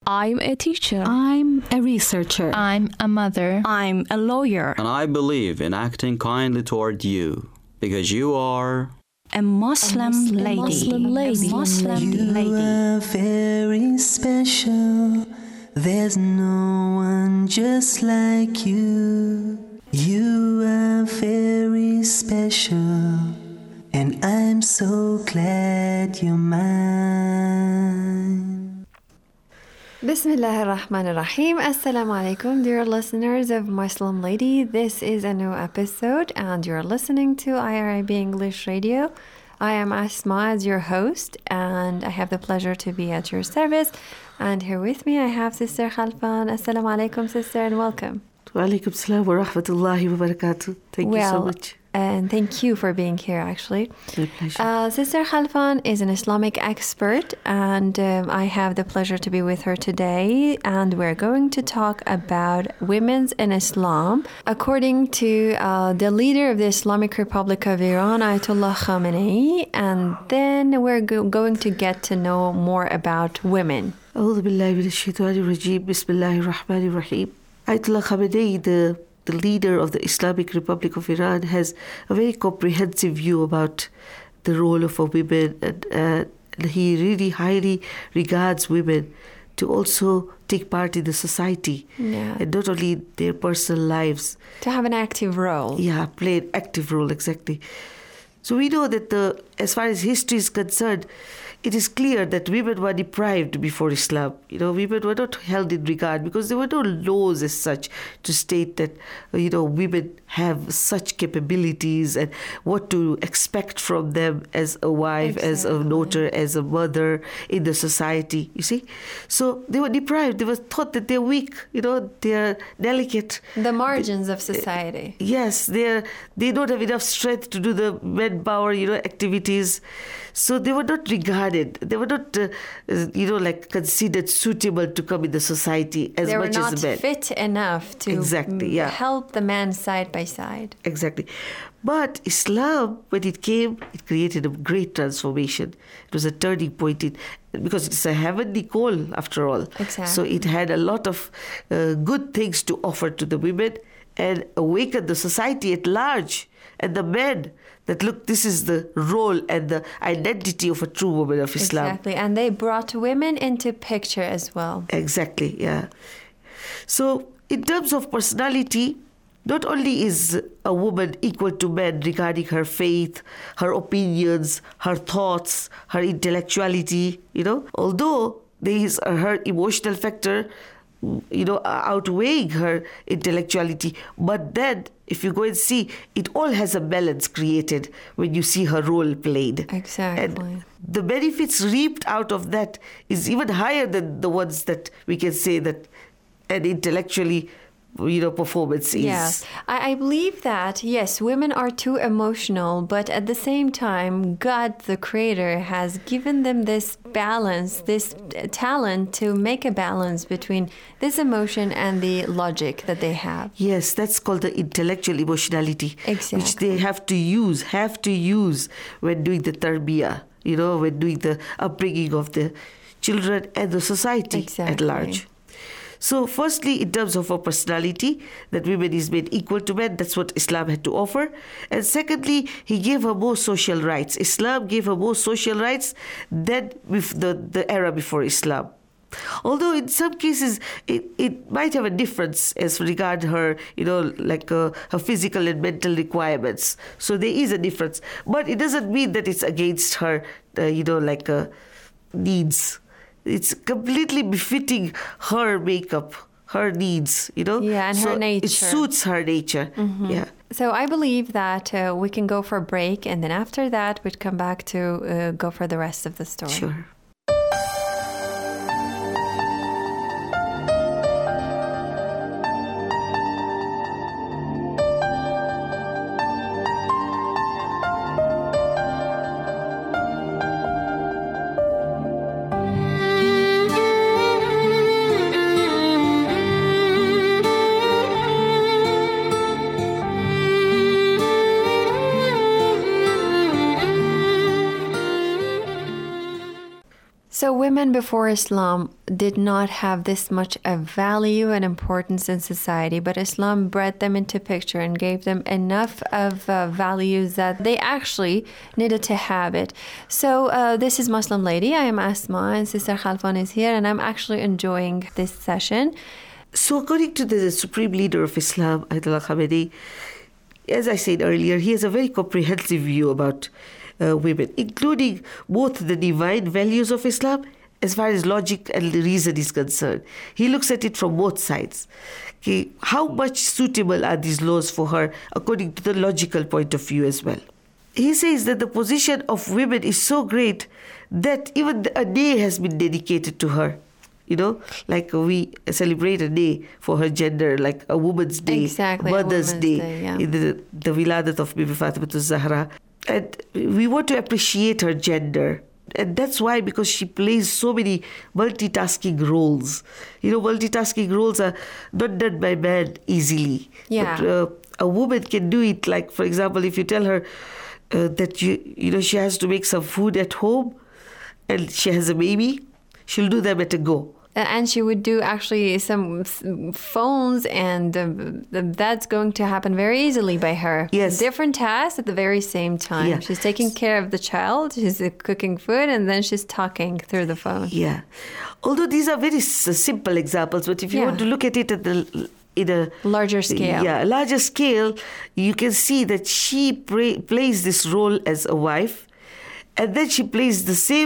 I'm a teacher. I'm a researcher. I'm a mother. I'm a lawyer. And I believe in acting kindly toward you, because you are A Muslim lady. Muslim lady. A Muslim You lady. are very special. There's no one just like you. You are very special. And I'm so glad you're mine. Bismillah ar-Rahman ar-Rahim. Assalamu alaikum, dear listeners of Muslim Lady. This is a new episode and you're listening to IRIB English Radio. I am Asma as your host and I have the pleasure to be at your service. And here with me I have Sister Khalfan. Assalamu alaikum, sister, and welcome. Wa alaikum salam wa rahmatullahi wa barakatuh. Thank you so much. And thank you for being here, actually. My pleasure. Sister Khalfan is an Islamic expert, and I have the pleasure to be with her today. And we're going to talk about women's in Islam. According to the leader of the Islamic Republic of Iran, Ayatollah Khamenei, and then we're going to get to know more about women. A'udhu billahi minash shaitani rajim. Bismillahir rahmanir rahim. Ayatollah Khamenei, the leader of the Islamic Republic of Iran, has a very comprehensive view about the role of a woman, and he really highly regards women to also take part in the society, and not only in their personal lives. To have an active role. Yeah, play an active role, exactly. So we know that as far as history is concerned, it is clear that women were deprived before Islam. Women were not held in regard because there were no laws as such to state that, women have such capabilities and what to expect from them as a wife, as a daughter, as a mother in the society, you see. So they were deprived. They were thought that they're weak, they're delicate. The margins of society. Yes, they don't have enough strength to do the manpower, activities. So they were not regarded. They were not, considered suitable to come in the society as much as men. They were not fit enough to help the man side by side. Exactly. But Islam, when it came, it created a great transformation. It was a turning point because it's a heavenly call after all. Exactly. So it had a lot of good things to offer to the women and awaken the society at large and the men that, look, this is the role and the identity of a true woman of Islam. Exactly. And they brought women into picture as well. Exactly, yeah. So in terms of personality, not only is a woman equal to men regarding her faith, her opinions, her thoughts, her intellectuality, although there is her emotional factor, outweighing her intellectuality. But then, if you go and see, it all has a balance created when you see her role played. Exactly. And the benefits reaped out of that is even higher than the ones that we can say that an intellectually performance is. Yes. I believe that, yes, women are too emotional, but at the same time, God, the Creator, has given them this balance, this talent to make a balance between this emotion and the logic that they have. Yes, that's called the intellectual emotionality, exactly, which they have to use when doing the tarbiyah, when doing the upbringing of the children and the society at large. So firstly, in terms of her personality, that women is made equal to men, that's what Islam had to offer. And secondly, he gave her more social rights. Islam gave her more social rights than with the era before Islam. Although in some cases, it might have a difference as regard her, her physical and mental requirements. So there is a difference. But it doesn't mean that it's against her, needs. It's completely befitting her makeup, her needs, Yeah, and so her nature. It suits her nature. Mm-hmm. Yeah. So I believe that we can go for a break, and then after that, we'd come back to go for the rest of the story. Sure. So women before Islam did not have this much of value and importance in society, but Islam brought them into picture and gave them enough of values that they actually needed to have it. So this is Muslim Lady. I am Asma and Sister Khalfan is here, and I'm actually enjoying this session. So according to the Supreme Leader of Islam, Ayatollah Khamenei, as I said earlier, he has a very comprehensive view about women, including both the divine values of Islam as far as logic and reason is concerned. He looks at it from both sides. Okay, how much suitable are these laws for her according to the logical point of view as well? He says that the position of women is so great that even a day has been dedicated to her. You know, like we celebrate a day for her gender, like a Woman's Day, exactly, Mother's Day, yeah. in the Wiladat of Bibi Fatimatul Zahra. And we want to appreciate her gender. And that's why, because she plays so many multitasking roles. You know, multitasking roles are not done by men easily. Yeah. But a woman can do it. Like, for example, if you tell her that, you know, she has to make some food at home and she has a baby, she'll do them at a go. And she would do actually some phones, and that's going to happen very easily by her. Yes. Different tasks at the very same time. Yeah. She's taking care of the child, she's cooking food, and then she's talking through the phone. Yeah. Although these are very simple examples, but if you want to look at it in a larger scale. Yeah, larger scale, you can see that she plays this role as a wife, and then she plays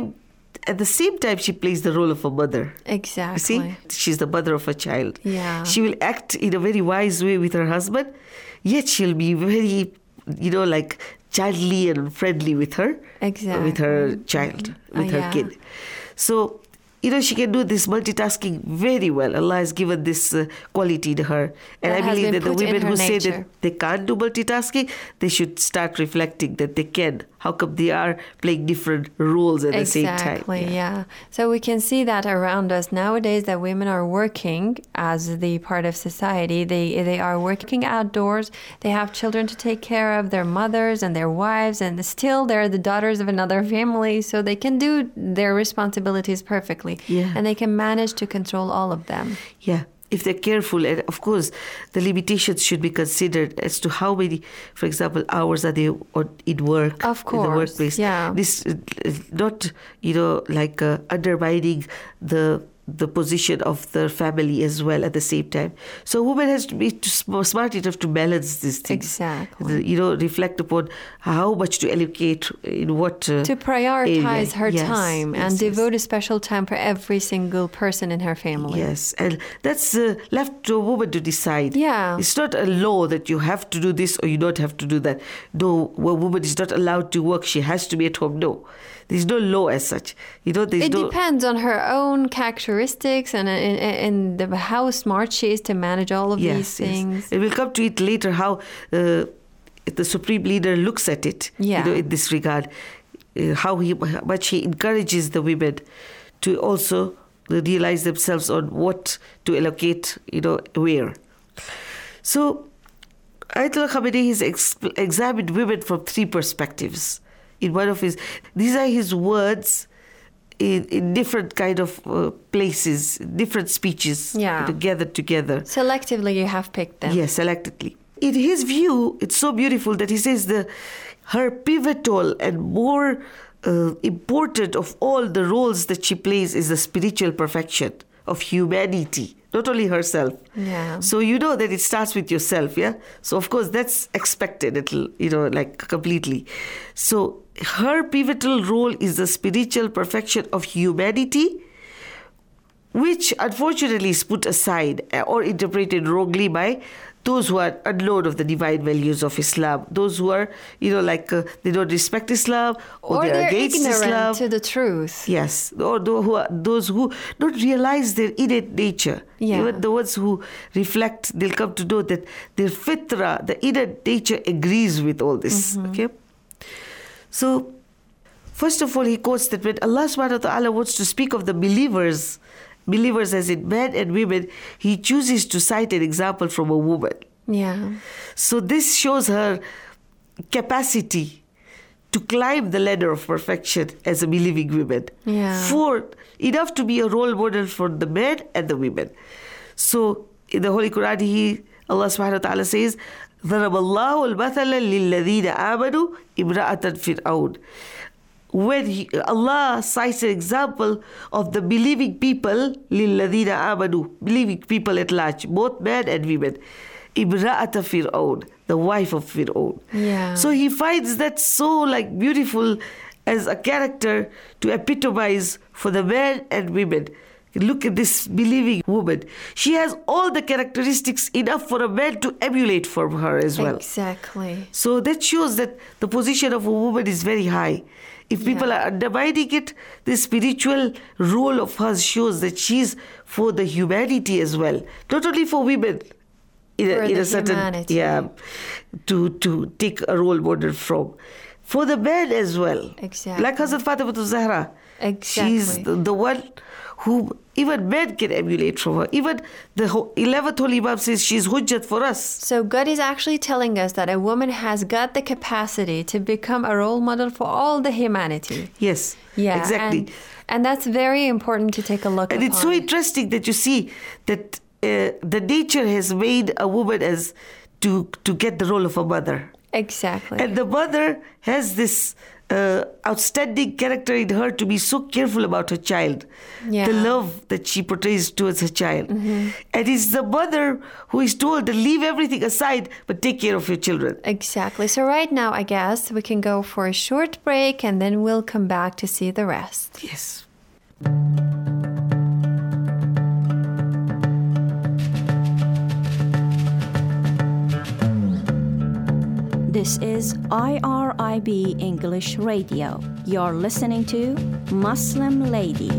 at the same time, she plays the role of a mother. Exactly. You see? She's the mother of a child. Yeah. She will act in a very wise way with her husband, yet she'll be very, you know, like childly and friendly with her. Exactly. With her child, with her kid. So, you know, she can do this multitasking very well. Allah has given this quality to her. And I believe that the women who say that they can't do multitasking, they should start reflecting that they can. How come they are playing different roles at the same time? Exactly, yeah. So we can see that around us nowadays, that women are working as the part of society. They are working outdoors. They have children to take care of, their mothers and their wives, and still they're the daughters of another family, so they can do their responsibilities perfectly. Yeah. And they can manage to control all of them. Yeah. If they're careful, and of course, the limitations should be considered as to how many, for example, hours are they in work, of course, in the workplace. Yeah. This not, you know, like undermining the position of the family as well at the same time. So a woman has to be smart enough to balance these things. Exactly. You know, reflect upon how much to allocate in what to prioritize her yes, time and devote a special time for every single person in her family. Yes, and that's left to a woman to decide. Yeah. It's not a law that you have to do this or you don't have to do that. No, a woman is not allowed to work. She has to be at home. No. There's no law as such. You know, it depends on her own characteristics and how smart she is to manage all of these things. Yes. And we'll come to it later, how the Supreme Leader looks at it, you know, in this regard, how much he encourages the women to also realize themselves on what to allocate, you know, where. So, Ayatollah Khamenei has examined women from three perspectives. In one of these are his words in different kind of places, different speeches gathered together. Selectively, you have picked them. Yes, selectively. In his view, it's so beautiful that he says her pivotal and more important of all the roles that she plays is the spiritual perfection of humanity, not only herself. Yeah. So you know that it starts with yourself, yeah? So of course that's expected, you know, like completely. So her pivotal role is the spiritual perfection of humanity, which unfortunately is put aside or interpreted wrongly by those who are unknown of the divine values of Islam, those who are, you know, like they don't respect Islam or they're against ignorant Islam. To the truth. Yes, or those who don't realize their innate nature. Yeah. Even the ones who reflect, they'll come to know that their fitra, the innate nature, agrees with all this. Okay. So, first of all, he quotes that when Allah subhanahu wa ta'ala wants to speak of the believers as in men and women, he chooses to cite an example from a woman. Yeah. So this shows her capacity to climb the ladder of perfection as a believing women. Yeah. Enough to be a role model for the men and the women. So in the Holy Quran, Allah subhanahu wa ta'ala says, ضرب الله المثل للذين آمنوا امرأة فرعون. When Allah cites an example of the believing people, لِلَّذِينَ آمَنُوا, believing people at large, both men and women, إِمْرَأَةَ فِرْعَوْنَ, the wife of Fir'aun. Yeah. So he finds that so beautiful as a character to epitomize for the men and women. Look at this believing woman. She has all the characteristics enough for a man to emulate from her as well. Exactly. So that shows that the position of a woman is very high. If people are undermining it, the spiritual role of hers shows that she's for the humanity as well. Not only for women, in a certain humanity. To take a role model from. For the men as well. Exactly. Like Hazrat Fatima Zahra. Exactly. She's the one who even men can emulate from her. Even the 11th Holy Imam says she's hujjat for us. So God is actually telling us that a woman has got the capacity to become a role model for all the humanity. Yes, Yeah, exactly. And that's very important to take a look at. And it's so interesting that you see that the nature has made a woman as to get the role of a mother. Exactly. And the mother has this outstanding character in her to be so careful about her child. Yeah. The love that she portrays towards her child. And it's the mother who is told to leave everything aside but take care of your children. Exactly. So right now, I guess we can go for a short break and then we'll come back to see the rest. Yes. This is IRIB English Radio. You're listening to Muslim Lady.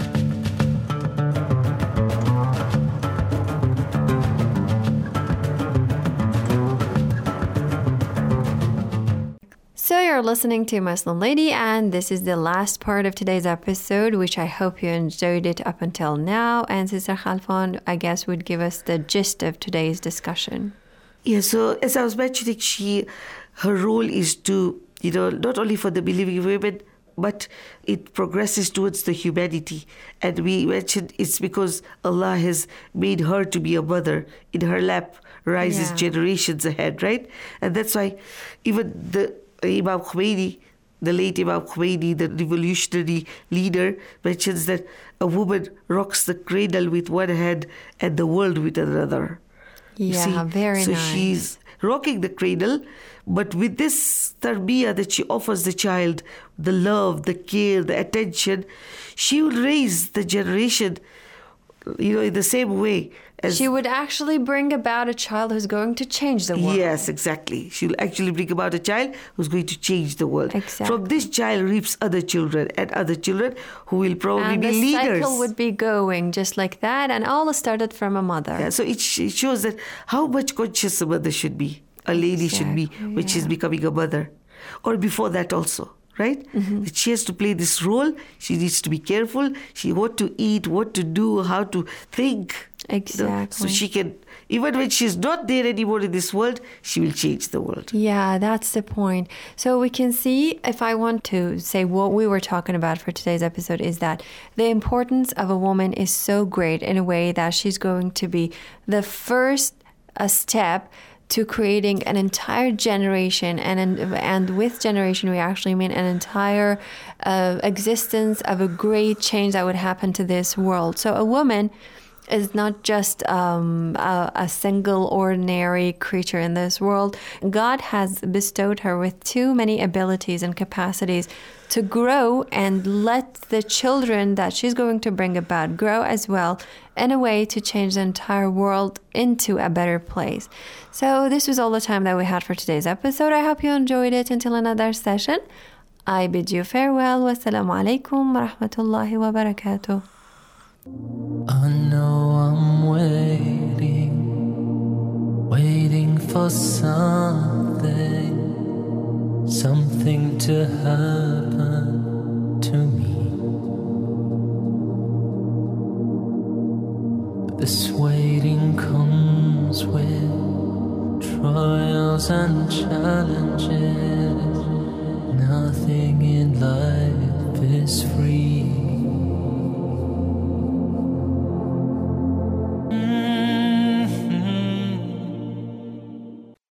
So you're listening to Muslim Lady, and this is the last part of today's episode, which I hope you enjoyed it up until now. And Sister Khalfan, I guess, would give us the gist of today's discussion. Yeah, so as I was mentioning, her role is to, not only for the believing women, but it progresses towards the humanity. And we mentioned it's because Allah has made her to be a mother. In her lap rises generations ahead, right? And that's why even the Imam Khomeini, the late Imam Khomeini, the revolutionary leader, mentions that a woman rocks the cradle with one hand and the world with another. Yeah, very nice. So she's rocking the cradle, but with this tarbiyah that she offers the child, the love, the care, the attention, she will raise the generation, in the same way. She would actually bring about a child who's going to change the world. Yes, exactly. She will actually bring about a child who's going to change the world. Exactly. From this child reaps other children and other children who will probably be leaders. And the cycle would be going just like that, and all started from a mother. Yeah, so it shows that how much conscious a mother should be, a lady should be, when she's becoming a mother. Or before that also. Right? That she has to play this role. She needs to be careful. What to eat, what to do, how to think. Exactly. So she can, even when she's not there anymore in this world, she will change the world. Yeah, that's the point. So we can see, if I want to say what we were talking about for today's episode, is that the importance of a woman is so great in a way that she's going to be the first step to creating an entire generation, and with generation we actually mean an entire existence of a great change that would happen to this world. So a woman is not just a single ordinary creature in this world. God has bestowed her with too many abilities and capacities to grow and let the children that she's going to bring about grow as well, in a way to change the entire world into a better place. So this was all the time that we had for today's episode. I hope you enjoyed it. Until another session, I bid you farewell. Wassalamu alaikum wa rahmatullahi wa barakatuh. I know I'm waiting for something to happen to me. But this waiting comes with trials and challenges. nothing in life is free.